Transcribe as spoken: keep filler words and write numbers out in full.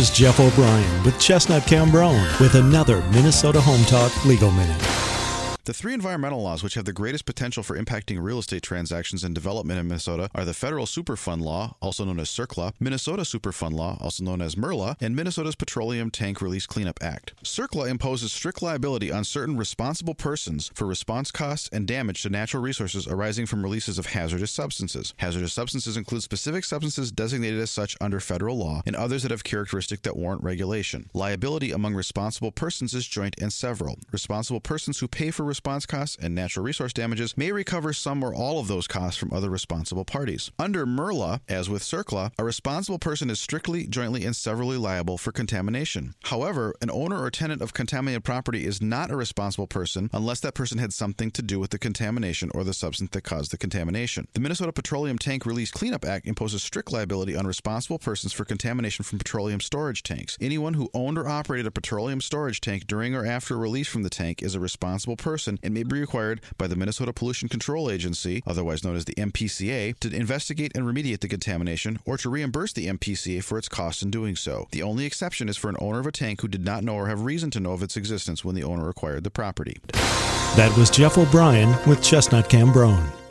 Here's Jeff O'Brien with Chestnut Cambrone with another Minnesota Home Talk Legal Minute. The three environmental laws which have the greatest potential for impacting real estate transactions and development in Minnesota are the Federal Superfund Law, also known as CERCLA, Minnesota Superfund Law, also known as MERLA, and Minnesota's Petroleum Tank Release Cleanup Act. CERCLA imposes strict liability on certain responsible persons for response costs and damage to natural resources arising from releases of hazardous substances. Hazardous substances include specific substances designated as such under federal law and others that have characteristics that warrant regulation. Liability among responsible persons is joint and several. Responsible persons who pay for response costs and natural resource damages may recover some or all of those costs from other responsible parties. Under MERLA, as with CERCLA, a responsible person is strictly, jointly, and severally liable for contamination. However, an owner or tenant of contaminated property is not a responsible person unless that person had something to do with the contamination or the substance that caused the contamination. The Minnesota Petroleum Tank Release Cleanup Act imposes strict liability on responsible persons for contamination from petroleum storage tanks. Anyone who owned or operated a petroleum storage tank during or after release from the tank is a responsible person and may be required by the Minnesota Pollution Control Agency, otherwise known as the M P C A, to investigate and remediate the contamination or to reimburse the M P C A for its costs in doing so. The only exception is for an owner of a tank who did not know or have reason to know of its existence when the owner acquired the property. That was Jeff O'Brien with Chestnut Cambrone.